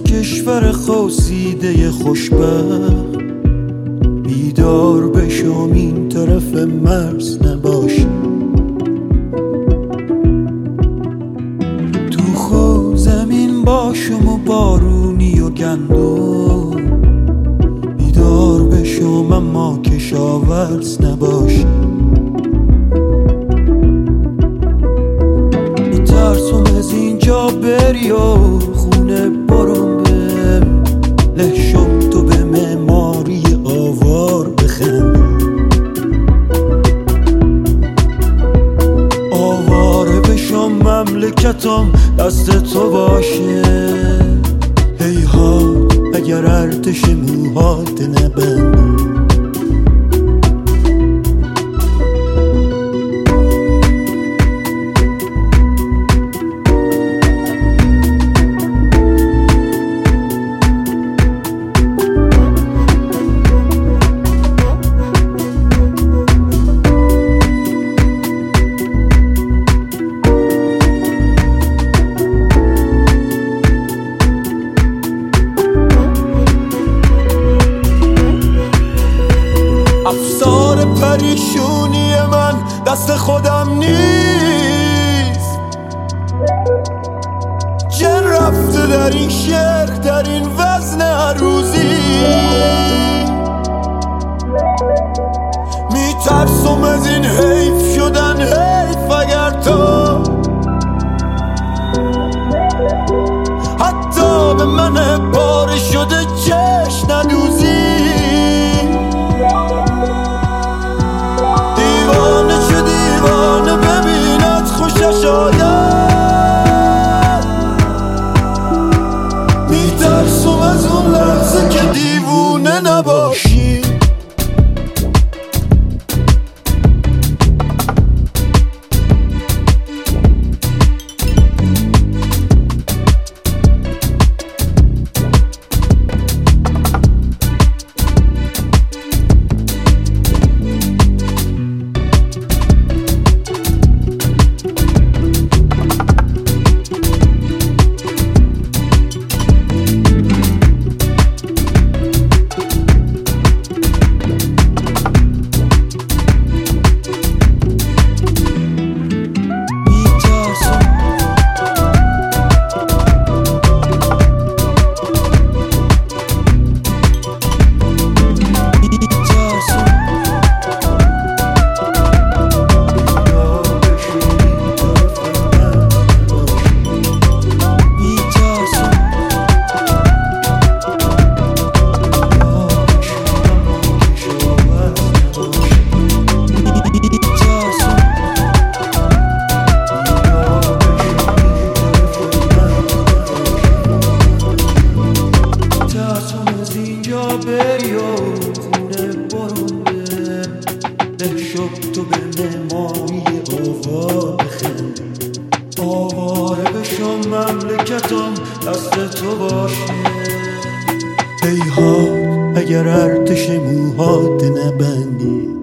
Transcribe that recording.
کشور خواسیده خوشبخت، بیدار بشم این طرف مرز نباشی. تو خود زمین باشم و بارونی و گندم، بیدار بشم اما کشاورز نباشی. میترسم از اینجا بری و خونه برم به لحشم، تو به معماری آوار بخند. آواره بشم مملکتم دست تو باشه، هیهات اگر ارتش موهات نبندی. افسار پریشونی من دست خودم نیست، جن رفته در این شعر، در این وزن عروضی. میترسم از این حیف شدن، حیف اگر تو حتی به من پاره شده چشم ندوزی. میترسم از اون لحظه که دیوونه نباشی. بری و خونه برم به لحشم، تو به معماری آوار بخند. آواره بشم مملکتم دست تو باشه، هیهات اگر ارتش موهات نبندی.